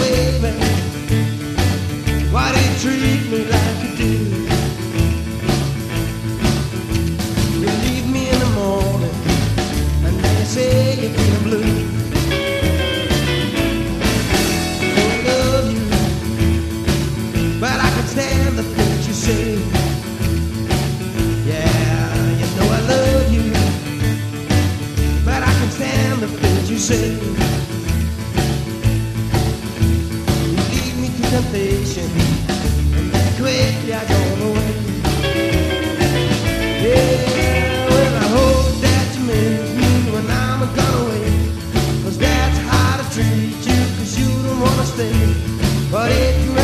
baby, why do you treat me like you do? You leave me in the morning, and then you say you're feeling blue. So I love you, but I can stand the things you say. Yeah, you know I love you, but I can stand the things you say. You lead me to temptation, and then quickly I go away. Yeah, well I hope that you miss me when I'm gone away, 'cause that's how to treat you, 'cause you don't wanna stay. But if you